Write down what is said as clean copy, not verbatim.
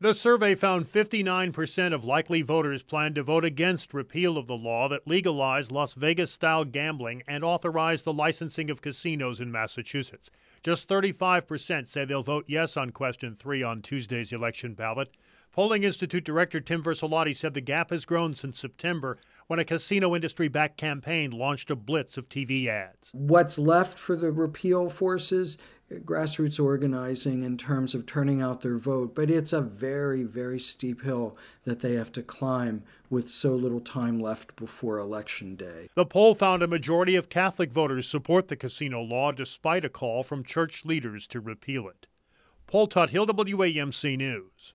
The survey found 59% of likely voters plan to vote against repeal of the law that legalized Las Vegas-style gambling and authorized the licensing of casinos in Massachusetts. Just 35% say they'll vote yes on question 3 on Tuesday's election ballot. Polling Institute Director Tim Versolati said the gap has grown since September when a casino industry-backed campaign launched a blitz of TV ads. What's left for the repeal forces? Grassroots organizing in terms of turning out their vote, but it's a very, very steep hill that they have to climb with so little time left before Election Day. The poll found a majority of Catholic voters support the casino law despite a call from church leaders to repeal it. Paul Tuthill, WAMC News.